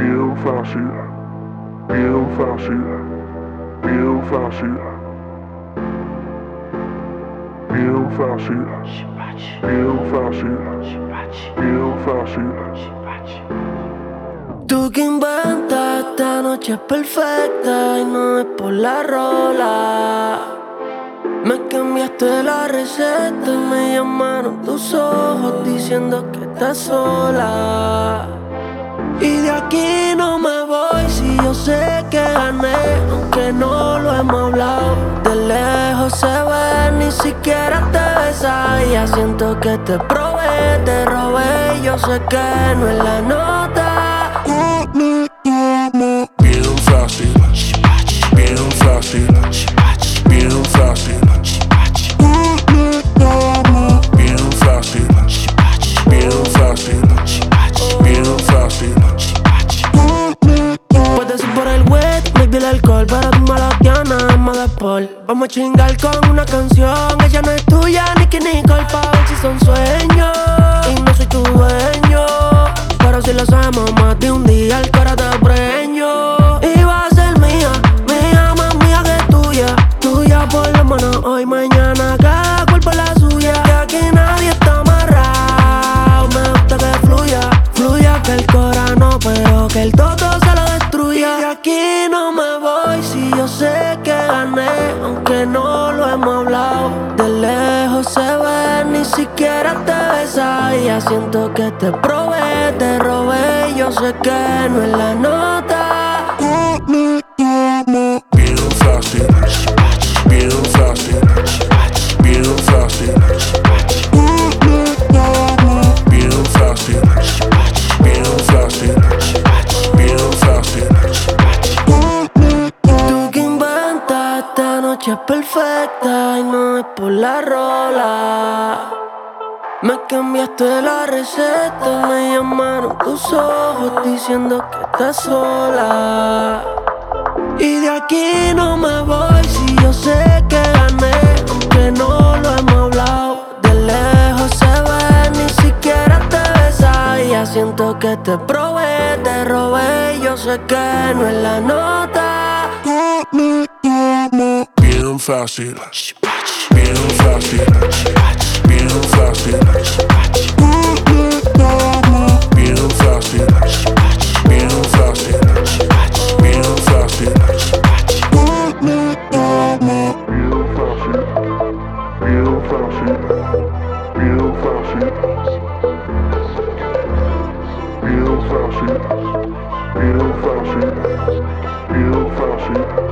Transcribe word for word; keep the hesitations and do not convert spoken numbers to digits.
bien fácil, bien fácil, bien fácil, bien fácil, bien fácil, bien fácil. Tú que inventas, esta noche es perfecta y no es por la rola. Me cambiaste la receta y me llamaron tus ojos diciendo que estás sola. Y de aquí no me voy si yo sé que gané, aunque no lo hemos hablado. De lejos se ve, ni siquiera te besas. Ya siento que te probé, te robé. Yo sé que no es la nota. Bien fácil, bien fácil, bien fácil, bien fácil, bien fácil, bien fácil. Puedes ir por el wet, maybe el alcohol, pero tu mala gana es más de Paul. Vamos a chingar con una canción, ella no es tuya, ni que ni culpa, a ver si son sueños. Y no soy tu dueño, pero si lo hacemos más de un día, el cara te preño. Y va a ser mía, mía, más mía que tuya. Tuya por lo menos hoy, mañana, cada cuerpo es la suya. Que aquí nadie está amarrado, me gusta que fluya, fluya que el cora no, pero que el toto se lo destruya. Y de aquí no me voy si yo sé que gané, aunque no lo hemos hablado. De lejos se ve, ni siquiera te besas. Y ya siento que te probé, te robé. Yo sé que no es la nota. Bien fácil, bien fácil, bien fácil, bien fácil, bien fácil, bien fácil. Tú que inventas, esta noche es perfecta y no es por la rola. Me cambiaste la receta, me llamaron tus ojos diciendo que estás sola. Y de aquí no me voy si yo sé que gané, aunque no lo hemos hablado. De lejos se ve, ni siquiera te besas. Y ya siento que te probé, te robé. Yo sé que no es la nota. Bien fácil, bien fácil, bien fácil, bien fácil, bien fácil, bien fácil, bien fácil, bien fácil, bien fácil, bien fácil, bien fácil, bien fácil.